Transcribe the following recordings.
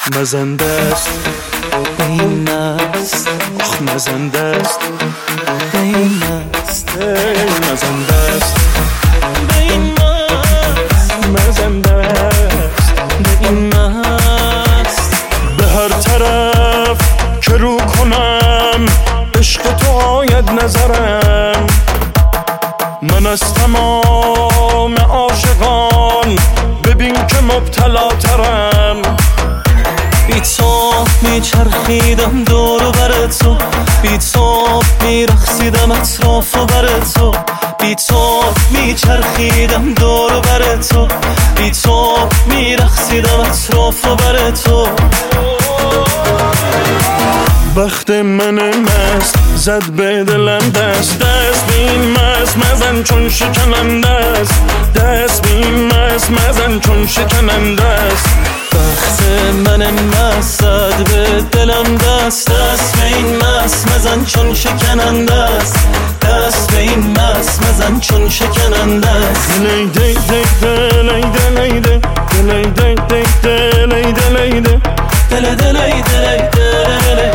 مزنده است به این مست، آخ مزنده است به این مست، مزنده است به این مست، مزنده است به این مست. به هر طرف که رو کنم عشق تو آید نظرم، من از تمام عاشقان ببین که مبتلا ترم. بی تو میچرخیدم دور و بر تو، بی تو میرقصیدم اطراف و بر تو، بی تو میچرخیدم دور و بر تو، بی تو میرقصیدم اطراف و بر تو. بخت من مست زد به دلم دست، دست به این مست مزن چون شکننده است، دست به این مست مزن چون شکننده است. بخت من مست زد به دلم دست، دست به این مست مزن چون شکننده است، دست به این مست مزن چون شکننده است. دلی دی دی دلی دلی دی دلی دی دی دلی دلی دی دلی دلی دلی دلی.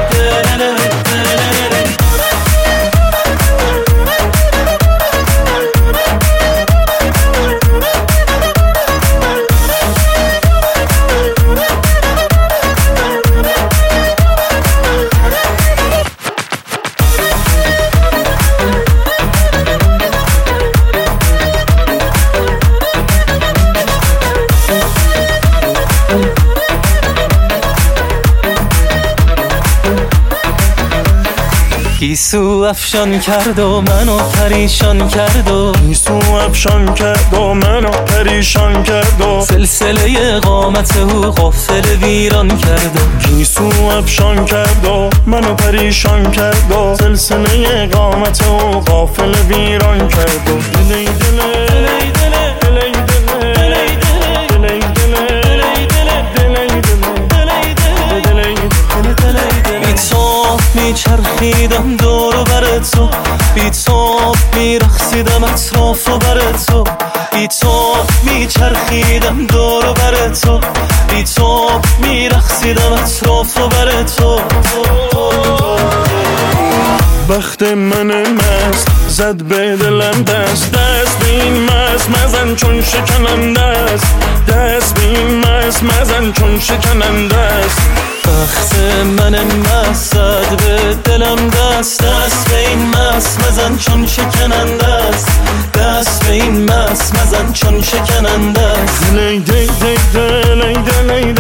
گیسو افشان کرد و منو پریشان کرد و گیسو افشان کرد و منو پریشان کرد و سلسله قامت او غافل ویران کرد و گیسو افشان کرد و منو پریشان کرد و سلسله قامت او غافل ویران کرد و دلی دلی دلی دلی میچرخیدم دور و بر تو، بی تو میرقصیدم اطراف و بر تو، بی تو میچرخیدم دور و بر تو، بی تو میرقصیدم اطراف و بر تو. بخت من مست زد به دلم دست، دست به این مست مزن چون شکننده است، دست به این مست مزن چون شکننده است. بخت من مست زد به دلم دست، دست به این مست مزن چون شکننده است، دست به این مست مزن چون شکننده است. دلی دی دی دلی دلی